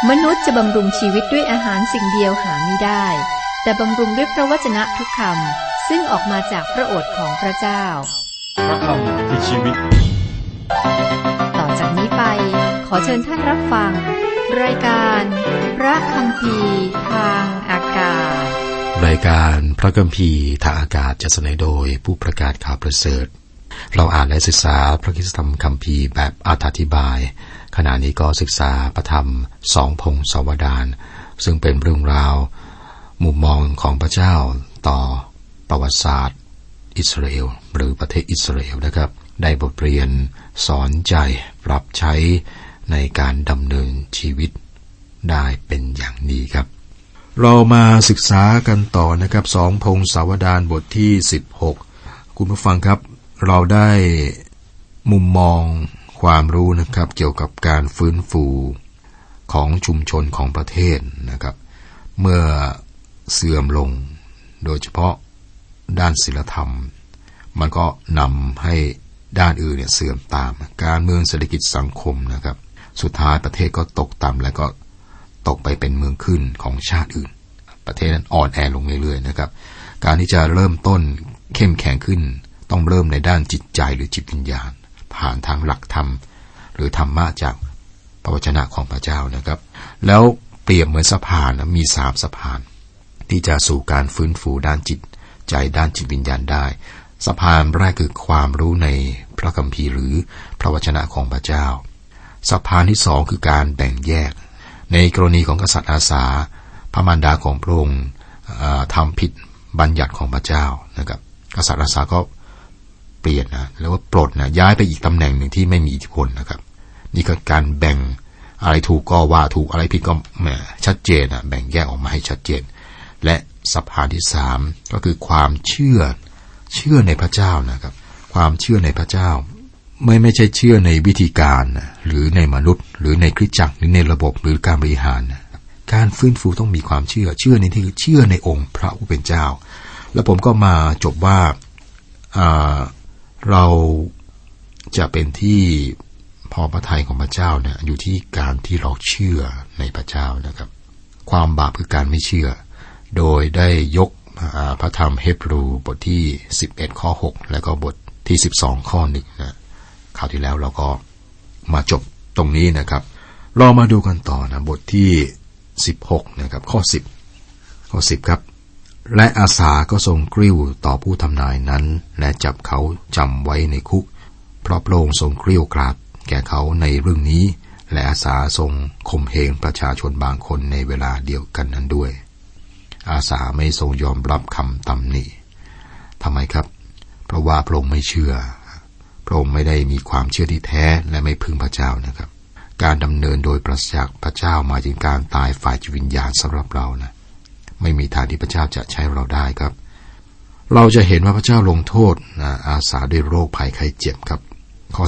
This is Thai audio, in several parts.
มนุษย์จะบำรุงชีวิตด้วยอาหารสิ่งเดียวหาไม่ได้แต่บำรุงด้วยพระวจนะทุกคำซึ่งออกมาจากพระโอษฐ์ของพระเจ้าพระคำคือชีวิตต่อจากนี้ไปขอเชิญท่านรับฟังรายการพระคัมภีร์ทางอากาศรายการพระคัมภีร์ทางอากาศจะเสนอโดยผู้ประกาศข่าวประเสริฐเราอ่านและศึกษาพระคริสตธรรมคัมภีร์แบบอธิบายขณะนี้ก็ศึกษาพระธรรมสองพงศาวดารซึ่งเป็นเรื่องราวมุมมองของพระเจ้าต่อประวัติศาสตร์อิสราเอลหรือประเทศอิสราเอลนะครับได้บทเรียนสอนใจปรับใช้ในการดำเนินชีวิตได้เป็นอย่างดีครับเรามาศึกษากันต่อนะครับสองพงศาวดารบทที่16คุณผู้ฟังครับเราได้มุมมองความรู้นะครับเกี่ยวกับการฟื้นฟูของชุมชนของประเทศนะครับเมื่อเสื่อมลงโดยเฉพาะด้านศีลธรรมมันก็นำให้ด้านอื่นเนี่ยเสื่อมตามการเมืองเศรษฐกิจสังคมนะครับสุดท้ายประเทศก็ตกต่ำและก็ตกไปเป็นเมืองขึ้นของชาติอื่นประเทศนั้นอ่อนแอลงเรื่อยๆนะครับการที่จะเริ่มต้นเข้มแข็งขึ้นต้องเริ่มในด้านจิตใจหรือจิตวิญญาณผ่านทางหลักธรรมหรือธรรมะจากพระวจนะของพระเจ้านะครับแล้วเปรียบเหมือนสะพานมี3สะพานที่จะสู่การฟื้นฟูด้านจิตใจด้านจิตวิญญาณได้สะพานแรกคือความรู้ในพระคัมภีร์หรือพระวจนะของพระเจ้าสะพานที่2คือการแบ่งแยกในกรณีของกษัตริย์อาสาพระมารดาของพระองค์ทำผิดบัญญัติของพระเจ้านะครับกษัตริย์อาสาก็เปลี่ยนนะแล้วว่าปลดนะย้ายไปอีกตำแหน่งหนึ่งที่ไม่มีอิทธิพลนะครับนี่คือการแบ่งอะไรถูกก็ว่าถูกอะไรผิดก็ชัดเจนนะแบ่งแยกออกมาให้ชัดเจนและสะพานที่3ก็คือความเชื่อในพระเจ้านะครับความเชื่อในพระเจ้าไม่ใช่เชื่อในวิธีการหรือในมนุษย์หรือในคริสตจักรหรือในระบบหรือการบริหารการฟื้นฟูต้องมีความเชื่อในที่เชื่อในองค์พระผู้เป็นเจ้าแล้วผมก็มาจบว่าเราจะเป็นที่พอพระทัยของพระเจ้าเนี่ยอยู่ที่การที่เราเชื่อในพระเจ้านะครับความบาปคือการไม่เชื่อโดยได้ยกพระธรรมเฮบรูบทที่11ข้อ6แล้วก็บทที่12ข้อ1นะคราวที่แล้วเราก็มาจบตรงนี้นะครับเรามาดูกันต่อนะบทที่16นะครับข้อ10ครับและอาสาก็ทรงกริ้วต่อผู้ทำนายนั้นและจับเขาจำไว้ในคุกเพราะพระองค์ทรงเกรี้ยวกราดแก่เขาในเรื่องนี้และอาสาทรงข่มเหงประชาชนบางคนในเวลาเดียวกันนั้นด้วยอาสาไม่ทรงยอมรับคำตำหนิทำไมครับเพราะว่าพระองค์ไม่เชื่อพระองค์ไม่ได้มีความเชื่อที่แท้และไม่พึ่งพระเจ้านะครับการดำเนินโดยปราศจากพระเจ้ามาถึงการตายฝ่ายจิตวิญญาณสำหรับเรานะไม่มีทางที่พระเจ้าจะใช้เราได้ครับเราจะเห็นว่าพระเจ้าลงโทษอาสาด้วยโรคภัยไข้เจ็บครับข้อ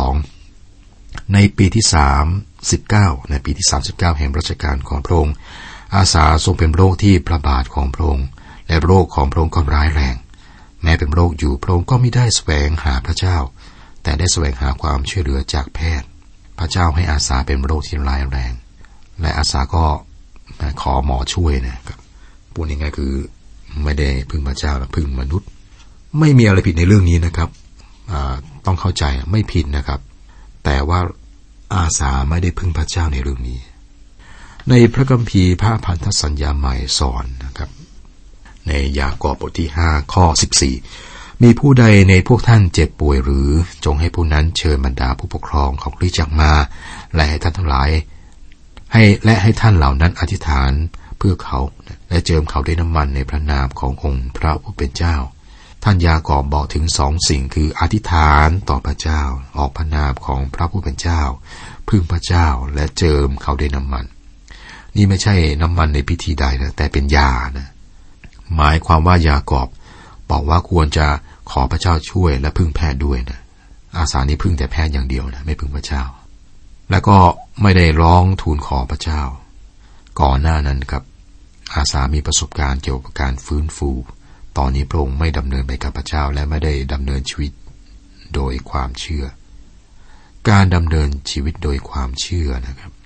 12ในปีที่39ในปีที่39แห่งรัชกาลของพระองค์อาสาทรงเป็นโรคที่ประบาดของพระองค์และโรคของพระองค์ก็ร้ายแรงแม้เป็นโรคอยู่พระองค์ก็ไม่ได้แสวงหาพระเจ้าแต่ได้แสวงหาความช่วยเหลือจากแพทย์พระเจ้าให้อาสาเป็นโรคที่ร้ายแรงและอาสาก็ขอหมอช่วยนะครับพูดง่ายๆคือไม่ได้พึ่งพระเจ้าพึ่งมนุษย์ไม่มีอะไรผิดในเรื่องนี้นะครับต้องเข้าใจไม่ผิดนะครับแต่ว่าอาสาไม่ได้พึ่งพระเจ้าในเรื่องนี้ในพระคัมภีร์พระพันธสัญญาใหม่สอนนะครับในยากอบบทที่5ข้อ14มีผู้ใดในพวกท่านเจ็บป่วยหรือจงให้ผู้นั้นเชิญบรรดาผู้ปกครองของคริสตจักรมาและให้ท่านทั้งหลายให้ท่านเหล่านั้นอธิษฐานเพื่อเขาและเจิมเขาด้วยน้ำมันในพระนามขององค์พระผู้เป็นเจ้าท่านยากอบบอกถึง2สิ่งคืออธิษฐานต่อพระเจ้าออกพระนามของพระผู้เป็นเจ้าพึ่งพระเจ้าและเจิมเขาด้วยน้ำมันนี่ไม่ใช่น้ำมันในพิธีใดนะแต่เป็นยานะหมายความว่ายากอบบอกว่าควรจะขอพระเจ้าช่วยและพึ่งแพทย์ด้วยนะอาสานี้พึ่งแต่แพทย์อย่างเดียวนะไม่พึ่งพระเจ้าแล้วก็ไม่ได้ร้องทูลขอพระเจ้าก่อนหน้านั้นครับอาสามีประสบการณ์เกี่ยวกับการฟื้นฟูตอนนี้พระองค์ไม่ดำเนินไปกับพระเจ้าและไม่ได้ดำเนินชีวิตโดยความเชื่อการดำเนินชีวิตโดยความเชื่อนะครับ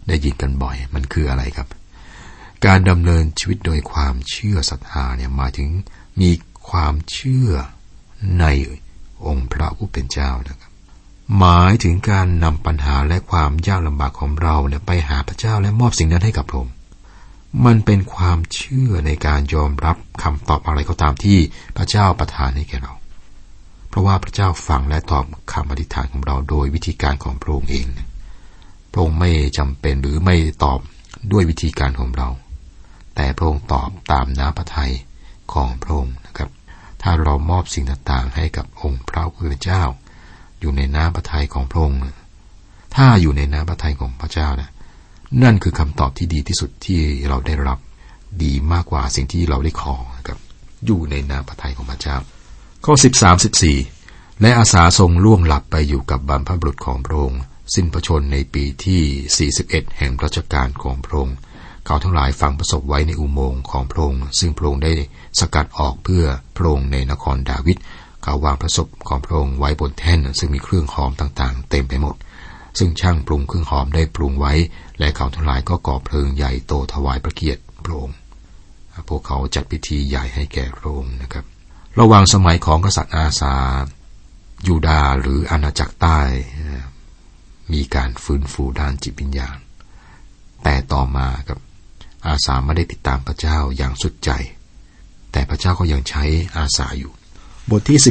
ได้ยินกันบ่อยมันคืออะไรครับการดำเนินชีวิตโดยความเชื่อศรัทธาเนี่ยหมายถึงมีความเชื่อในองค์พระผู้เป็นเจ้านะครับหมายถึงการนำปัญหาและความยากลำบากของเราเนี่ยไปหาพระเจ้าและมอบสิ่งนั้นให้กับพระองค์มันเป็นความเชื่อในการยอมรับคำตอบอะไรก็ตามที่พระเจ้าประทานให้แก่เราเพราะว่าพระเจ้าฟังและตอบคำอธิษฐานของเราโดยวิธีการของพระองค์เองพระองค์ไม่จำเป็นหรือไม่ตอบด้วยวิธีการของเราแต่พระองค์ตอบตามน้ำพระทัยของพระองค์นะครับถ้าเรามอบสิ่งต่างๆให้กับองค์พระผู้เป็นเจ้าอยู่ในน้ำพระทัยของพระองค์ถ้าอยู่ในน้ำพระทัยของพระเจ้านะนั่นคือคำตอบที่ดีที่สุดที่เราได้รับดีมากกว่าสิ่งที่เราได้ขอครับอยู่ในน้ำพระทัยของพระเจ้าข้อ 13-14 และอาสาทรงล่วงหลับไปอยู่กับบรรพบุรุษของพระองค์สิ้นพระชนม์ในปีที่41แห่งรัชกาลของพระองค์เขาทั้งหลายฝังประสบไว้ในอุโมงค์ของพระองค์ซึ่งพระองค์ได้สกัดออกเพื่อพระองค์ในนครดาวิดเขาวางประสบของพระองค์ไว้บนแท่นซึ่งมีเครื่องหอมต่างๆเต็มไปหมดซึ่งช่างปรุงเครื่องหอมได้ปรุงไว้และเขาทั้งหลายก็ก่อเพลิงใหญ่โตถวายพระเกียรติพระองค์พวกเขาจัดพิธีใหญ่ให้แก่พระองค์นะครับระหว่างสมัยของกษัตริย์อาสายูดาห์หรืออาณาจักรใต้มีการฟื้นฟูด้านจิตวิญญาณแต่ต่อมาครับอาสาไม่ได้ติดตามพระเจ้าอย่างสุดใจแต่พระเจ้าก็ยังใช้อาสาอยู่บทที่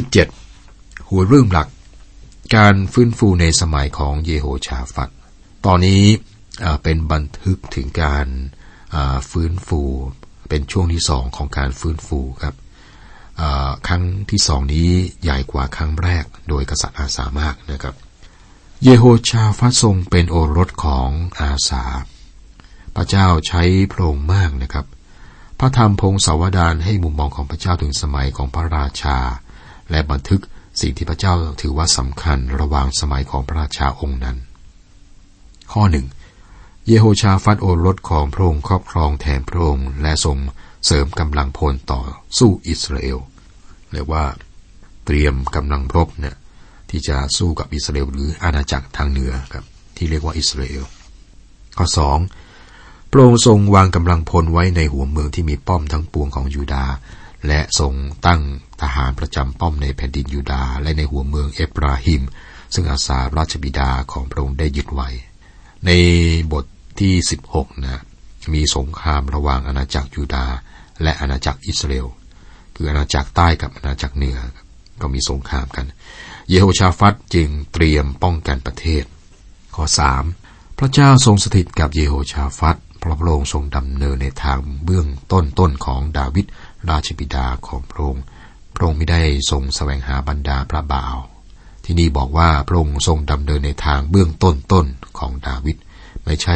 17หัวเรื่องหลักการฟื้นฟูในสมัยของเยโฮชาฟัตตอนนี้เป็นบันทึกถึงการฟื้นฟูเป็นช่วงที่2ของการฟื้นฟูครับครั้งที่2นี้ใหญ่กว่าครั้งแรกโดยกษัตริย์อาสามากนะครับเยโฮชาฟัตทรงเป็นโอรสของอาสาพระเจ้าใช้พระองค์มากนะครับพระธรรมพงศาวดารให้มุมมองของพระเจ้าถึงสมัยของพระราชาและบันทึกสิ่งที่พระเจ้าถือว่าสำคัญระหว่างสมัยของพระราชาองค์นั้นข้อ 1เยโฮชาฟัตโอรสของพระองค์ครอบครองแทนพระองค์และทรงเสริมกำลังพลต่อสู้อิสราเอลเรียกว่าเตรียมกำลังรบเนี่ยที่จะสู้กับอิสราเอลหรืออาณาจักรทางเหนือครับที่เรียกว่าอิสราเอลข้อ 2พระองค์ทรงวางกำลังพลไว้ในหัวเมืองที่มีป้อมทั้งปวงของยูดาห์และทรงตั้งทหารประจำป้อมในแผ่นดินยูดาห์และในหัวเมืองเอฟราฮิมซึ่งอาสาราชบิดาของพระองค์ได้ยึดไว้ในบทที่16นะมีสงครามระหว่างอาณาจักรยูดาห์และอาณาจักรอิสราเอลคืออาณาจักรใต้กับอาณาจักรเหนือก็มีสงครามกันเยโฮชาฟัตจึงเตรียมป้องกันประเทศข้อ 3พระเจ้าทรงสถิตกับเยโฮชาฟัตเพราะพระองค์ทรงดำเนินในทางเบื้องต้นของดาวิดราชบิดาของพระองค์พระองค์ไม่ได้ทรงแสวงหาบรรดาพระบ่าวที่นี่บอกว่าพระองค์ทรงดำเนินในทางเบื้องต้นของดาวิดไม่ใช่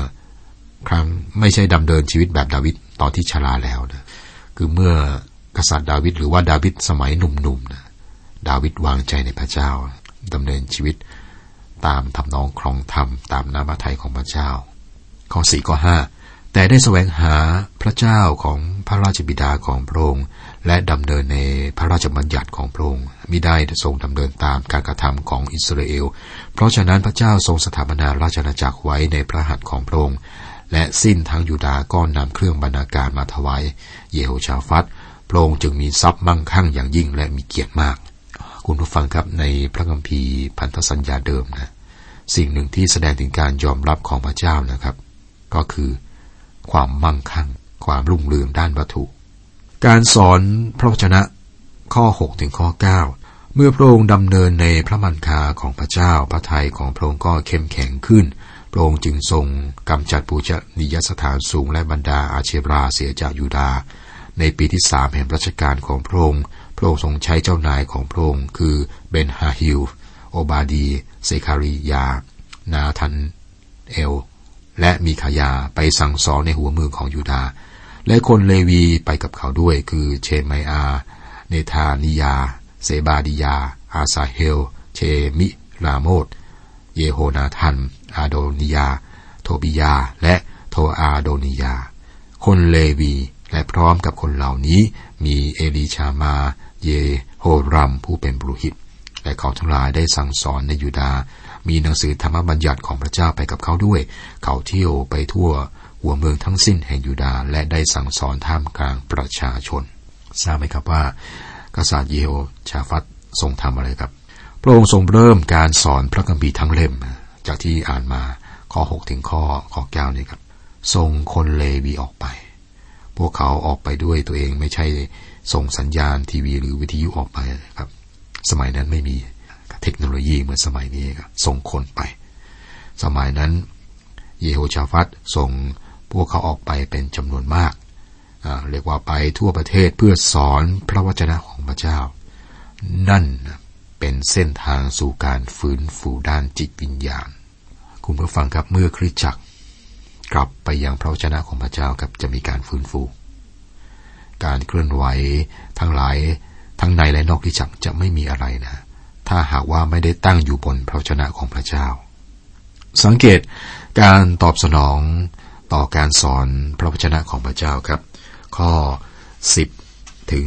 ดำเนินชีวิตแบบดาวิดตอนที่ชราแล้วนะคือเมื่อกษัตริย์ดาวิดหรือว่าดาวิดสมัยหนุ่มๆนะดาวิดวางใจในพระเจ้าดำเนินชีวิตตามทำนองครองธรรมตามน้ำพระทัยของพระเจ้าข้อ 4 ข้อ 5แต่ได้แสวงหาพระเจ้าของพระราชบิดาของพระองค์และดำเนินในพระราชบัญญัติของพระองค์มิได้ทรงดำเนินตามการกระทำของอิสราเอลเพราะฉะนั้นพระเจ้าทรงสถาปนาราชอาณาจักรไว้ในพระหัตถ์ของพระองค์และสิ้นทั้งยูดาห์ก็นำเครื่องบรรณาการมาถวายเยโฮชาฟัตพระองค์จึงมีทรัพย์มั่งคั่งอย่างยิ่งและมีเกียรติมากคุณผู้ฟังครับในพระคัมภีร์พันธสัญญาเดิมนะสิ่งหนึ่งที่แสดงถึงการยอมรับของพระเจ้านะครับก็คือความมั่งคั่งความรุ่งเรืองด้านวัตถุการสอนพระวจนะข้อ 6 ถึงข้อ 9เมื่อพระองค์ดำเนินในพระมัณฑาของพระเจ้าพระทัยของพระองค์ก็เข้มแข็งขึ้นพระองค์จึงทรงกำจัดปูชนียสถานสูงและบรรดาอาเชราเสียจากยูดาห์ในปีที่3แห่งรัชกาลของพระองค์พระองค์ทรงใช้เจ้านายของพระองค์คือเบนฮาฮิลโอบาดีเซคาริยานาธันเอลและมีขายาไปสั่งสอนในหัวเมืองของยูดาห์และคนเลวีไปกับเขาด้วยคือเชมัยอาเนธานิยาเซบาดิยาอาซาเฮลเชมิราโมตเยโฮนาธันอาโดนิยาโทบิยาและโทอาโดนิยาคนเลวีและพร้อมกับคนเหล่านี้มีเอลีชามาเยโฮรัมผู้เป็นปุโรหิตและเขาทั้งหลายได้สั่งสอนในยูดาห์มีหนังสือธรรมบัญญัติของพระเจ้าไปกับเขาด้วยเขาเที่ยวไปทั่วหัวเมืองทั้งสิ้นแห่งยูดาห์และได้สั่งสอนท่ามกลางประชาชนทราบไหมครับว่ากษัตริย์เยโฮชาฟัตทรงทำอะไรครับพระองค์ทรงเริ่มการสอนพระคัมภีร์ทั้งเล่มจากที่อ่านมาข้อ6ถึงข้อ9นี่ครับส่งคนเลวีออกไปพวกเขาออกไปด้วยตัวเองไม่ใช่ส่งสัญญาณทีวีหรือวิทยุออกไปครับสมัยนั้นไม่มีเทคโนโลยีเหมือนสมัยนี้ครับส่งคนไปสมัยนั้นเยโฮชาฟัตส่งพวกเขาออกไปเป็นจำนวนมากเรียกว่าไปทั่วประเทศเพื่อสอนพระวจนะของพระเจ้านั่นเป็นเส้นทางสู่การฟื้นฟูด้านจิตวิญญาณคุณผู้ฟังครับเมื่อคริสตจักรกลับไปยังพระวจนะของพระเจ้าครับจะมีการฟื้นฟูการเคลื่อนไหวทั้งหลายทั้งในและนอกคริสตจักรจะไม่มีอะไรนะถ้าหากว่าไม่ได้ตั้งอยู่บนพระวจนะของพระเจ้าสังเกตการตอบสนองต่อการสอนพระวจนะของพระเจ้าครับข้อ10ถึง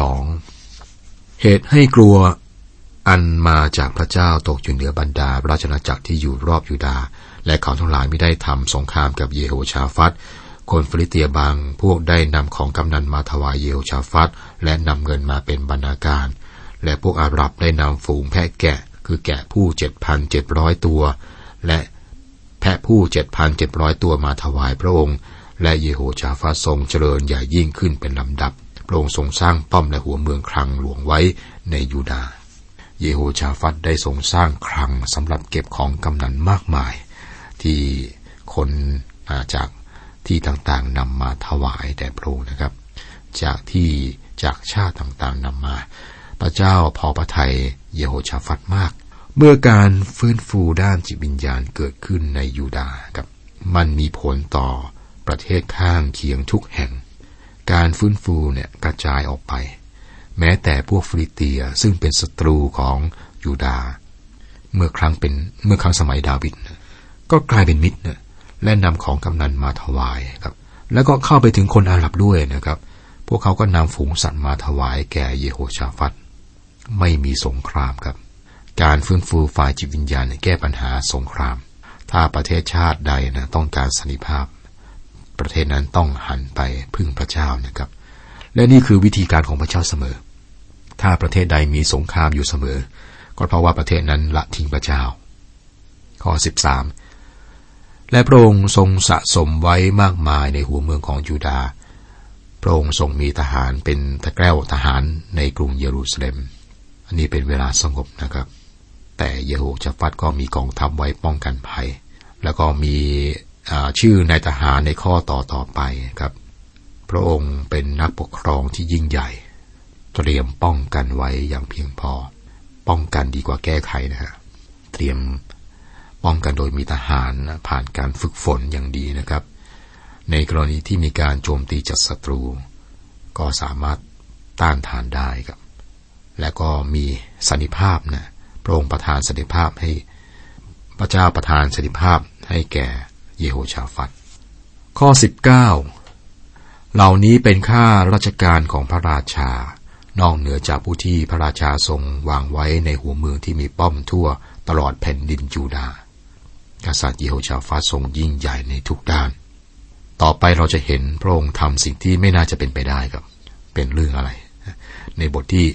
12เหตุให้กลัวอันมาจากพระเจ้าตกอยู่เหนือบรรดาราชอาณาจักรที่อยู่รอบยูดาห์และเขาทั้งหลายไม่ได้ทำสงครามกับเยโฮชาฟัตคนฟิลิสเตียบางพวกได้นำของกำนันมาถวายเยโฮชาฟัตและนำเงินมาเป็นบรรณาการและพวกอาหรับได้นำฝูงแพะแกะคือแกะผู้ 7,700 ตัวและแพะผู้ 7,700 ตัวมาถวายพระองค์และเยโฮชาฟัตทรงเจริญใหญ่ยิ่งขึ้นเป็นลำดับพระองค์ทรงสร้างป้อมและหัวเมืองคลังหลวงไว้ในยูดาห์เยโฮชาฟัตได้ทรงสร้างคลังสำหรับเก็บของกำนันมากมายที่คนจากที่ต่างๆนำมาถวายแด่พระองค์นะครับจากชาติต่างๆนำมาพระเจ้าพอพระทัยเยโฮชาฟัตมากเมื่อการฟื้นฟูด้านจิตวิญญาณเกิดขึ้นในยูดาห์ครับมันมีผลต่อประเทศข้างเคียงทุกแห่งการฟื้นฟูเนี่ยกระจายออกไปแม้แต่พวกฟิลิสเตียซึ่งเป็นศัตรูของยูดาห์เมื่อครั้งสมัยดาวิดก็กลายเป็นมิตรและนำของกำนันมาถวายครับแล้วก็เข้าไปถึงคนอาหรับด้วยนะครับพวกเขาก็นำฝูงสัตว์มาถวายแก่เยโฮชาฟัตไม่มีสงครามครับการฟื้นฟูฝ่ายจิตวิญญาณแก้ปัญหาสงครามถ้าประเทศชาติใดต้องการสันติภาพประเทศนั้นต้องหันไปพึ่งพระเจ้านะครับและนี่คือวิธีการของพระเจ้าเสมอถ้าประเทศใดมีสงครามอยู่เสมอก็เพราะว่าประเทศนั้นละทิ้งพระเจ้าข้อ13และพระองค์ทรงสะสมไว้มากมายในหัวเมืองของยูดาห์พระองค์ทรงมีทหารเป็นตะแกล้วทหารในกรุงเยรูซาเล็มอันนี้เป็นเวลาสงบนะครับแต่เยโฮชาฟัตก็มีกองทัพไว้ป้องกันภัยแล้วก็มีชื่อนายทหารในข้อต่อไปครับพระองค์เป็นนักปกครองที่ยิ่งใหญ่เตรียมป้องกันไว้อย่างเพียงพอป้องกันดีกว่าแก้ไขนะฮะเตรียมป้องกันโดยมีทหารผ่านการฝึกฝนอย่างดีนะครับในกรณีที่มีการโจมตีจากศัตรูก็สามารถต้านทานได้ครับและก็มีสันติภาพนะพระองค์ประทานสันติภาพให้พระเจ้าประทานสันติภาพให้แก่เยโฮชาฟัตข้อ19เหล่านี้เป็นข้าราชการของพระราชานอกเหนือจากผู้ที่พระราชาทรงวางไว้ในหัวเมืองที่มีป้อมทั่วตลอดแผ่นดินยูดาห์กษัตริย์เยโฮชาฟัตทรงยิ่งใหญ่ในทุกด้านต่อไปเราจะเห็นพระองค์ทำสิ่งที่ไม่น่าจะเป็นไปได้ครับเป็นเรื่องอะไรในบทที่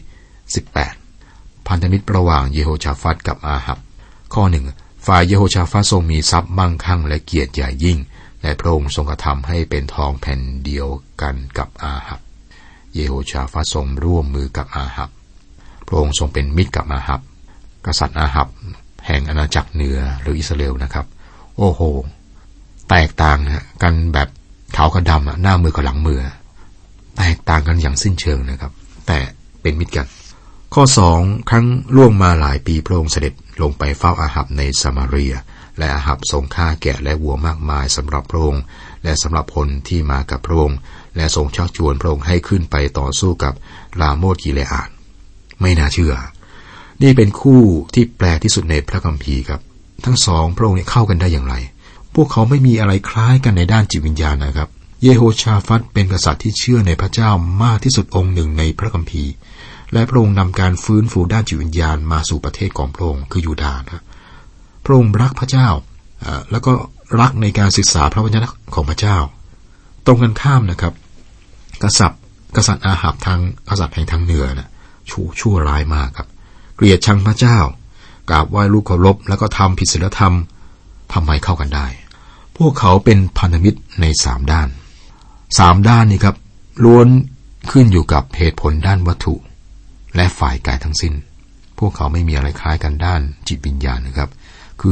18พันธมิตรระหว่างเยโฮชาฟัตกับอาหับข้อ1ฝ่ายเยโฮชาฟัตทรงมีทรัพย์มั่งคั่งและเกียรติใหญ่ยิ่งและพระองค์ทรงกระทำให้เป็นทองแผ่นเดียวกันกับอาหับเยโฮชาฟัตทรงร่วมมือกับอาหับพระองค์ทรงเป็นมิตรกับอาหับกษัตริย์อาหับแห่งอาณาจักรเหนือหรืออิสราเอลนะครับโอ้โหแตกต่างกันแบบขาวกับดำหน้ามือกับหลังมือแตกต่างกันอย่างสิ้นเชิงนะครับแต่เป็นมิตรกันข้อ2ครั้งล่วงมาหลายปีพระองค์เสด็จลงไปเฝ้าอาหับในซามาเรียและอาหับทรงฆ่าแกะและวัวมากมายสำหรับพระองค์และสำหรับคนที่มากับพระองค์และทรงชักชวนพระองค์ให้ขึ้นไปต่อสู้กับลาโมทกิเลอาดไม่น่าเชื่อนี่เป็นคู่ที่แปลกที่สุดในพระคัมภีร์ครับทั้งสองพระองค์เข้ากันได้อย่างไรพวกเขาไม่มีอะไรคล้ายกันในด้านจิตวิญญาณนะครับเยโฮชาฟัตเป็นกษัตริย์ที่เชื่อในพระเจ้ามากที่สุดองค์หนึ่งในพระคัมภีร์และพระองค์นำการฟื้นฟูด้านจิตวิญญาณมาสู่ประเทศของพระองค์คือยูดาห์นะพระองค์รักพระเจ้าแล้วก็รักในการศึกษาพระวจนะของพระเจ้าตรงกันข้ามนะครับกษัตริย์อาหับทางกษัตริย์แห่งทางเหนือนะชั่วร้ายมากครับเกลียดชังพระเจ้ากราบไหว้รูปเคารพแล้วก็ทำผิดศีลธรรมทำไมเข้ากันได้พวกเขาเป็นพันธมิตรใน3 ด้านนี่ครับล้วนขึ้นอยู่กับเหตุผลด้านวัตถุและฝ่ายกายทั้งสิ้นพวกเขาไม่มีอะไรคล้ายกันด้านจิตวิญญาณนะครับคือ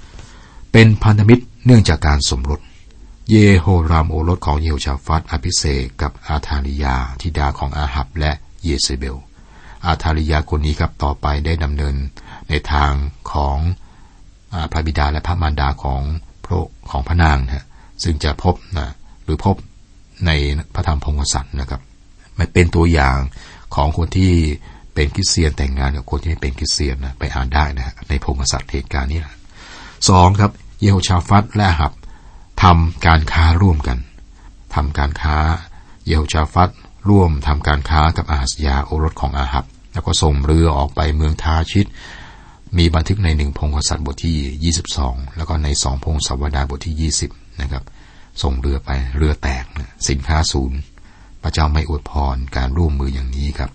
1. เป็นพันธมิตรเนื่องจากการสมรสเยโฮรามโอรสของเยโฮชาฟัตอภิเษกกับอาธาลิยาธิดาของอาหับและเยเซเบลอาธาลิยาคนนี้ครับต่อไปได้ดำเนินในทางของพระบิดาและพระมารดาของพระนางนะซึ่งจะพบในพระธรรมพงศษัตริย์นะครับมันเป็นตัวอย่างของคนที่เป็นคริสเตียนแต่งงานกับคนที่ไม่เป็นคริสเตียนนะไปอ่านได้นะในพงศษัตริย์เหตุการณ์นี้นะ2ครับเยโฮชาฟัตและอาหับทำการค้าร่วมกันเยโฮชาฟัตร่วมทำการค้ากับอาหัสยาโอรสของอาหับแล้วก็ส่งเรือออกไปเมืองทาชิตมีบันทึกใน1พงศษัตริย์บทที่22แล้วก็ใน2พงศาวดารบทที่20นะครับส่งเรือไปเรือแตกนะสินค้าศูนย์พระเจ้าไม่อวยพรการร่วมมืออย่างนี้ครับ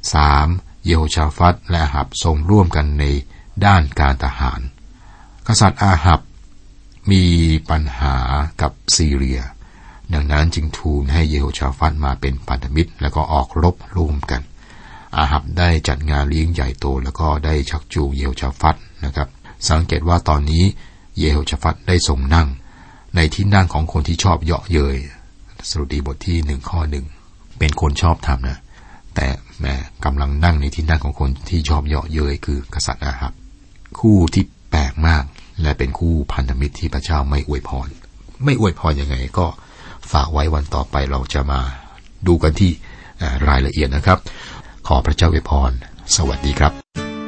3เยโฮชาฟัตและอาหับส่งร่วมกันในด้านการทหารกษัตริย์อาหับมีปัญหากับซีเรียดังนั้นจึงทูลให้เยโฮชาฟัตมาเป็นพันธมิตรแล้วก็ออกรบร่วมกันอาหับได้จัดงานเลี้ยงใหญ่โตแล้วก็ได้ชักจูงเยโฮชาฟัตนะครับสังเกตว่าตอนนี้เยโฮชาฟัตได้ทรงนั่งในที่นั่งของคนที่ชอบเยาะเย้ยสดุดีบทที่1ข้อ1เป็นคนชอบธรรมนะแต่แม้กำลังนั่งในที่นั่งของคนที่ชอบเยาะเย้ยคือกษัตริย์อาหับคู่ที่แปลกมากและเป็นคู่พันธมิตรที่พระเจ้าไม่อวยพรยังไงก็ฝากไว้วันต่อไปเราจะมาดูกันที่รายละเอียดนะครับขอพระเจ้าอวยพรสวัสดีครับ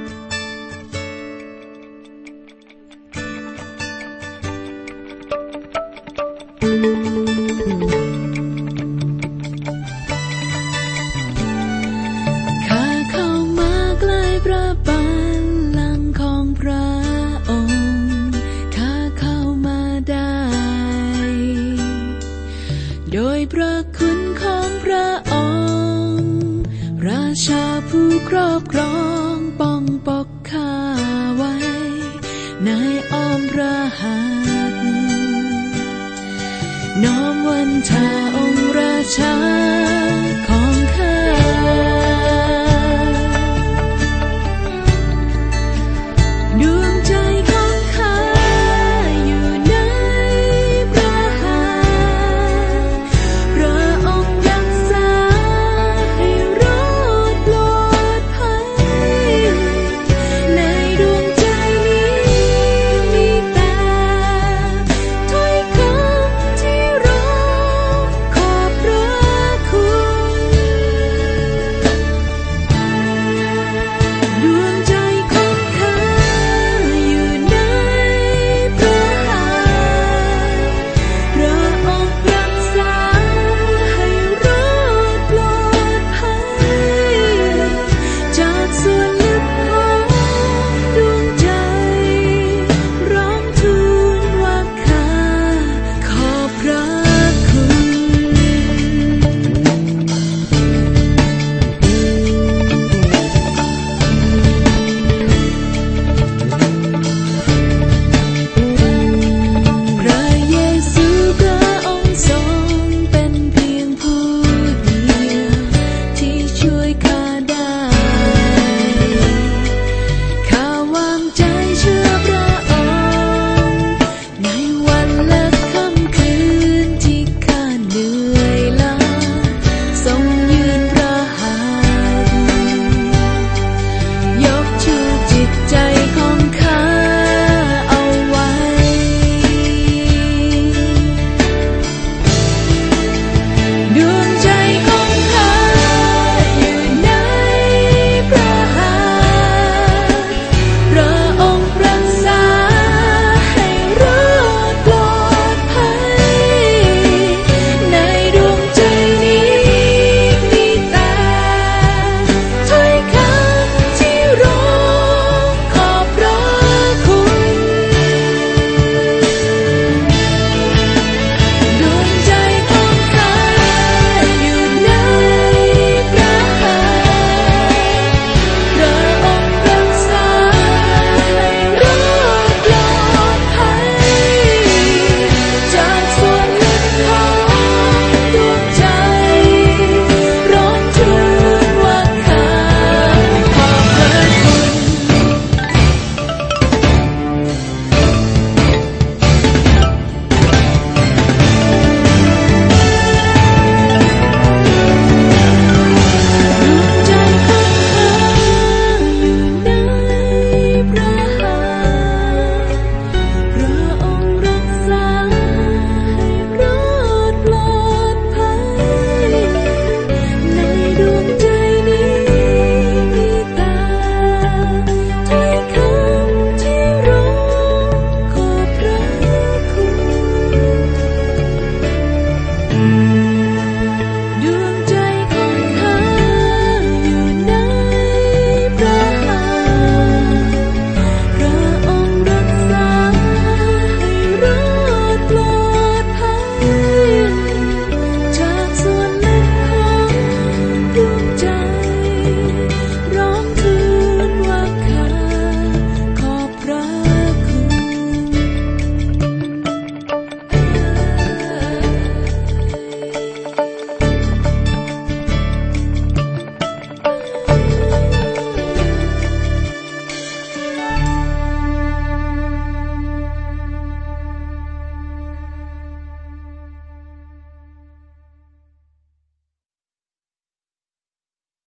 โดยพระคุณของพระองค์ราชาผู้ครอบครองป้องปกข้าไว้ในอ้อมพระหัตถ์น้อมวันทาองค์ราชา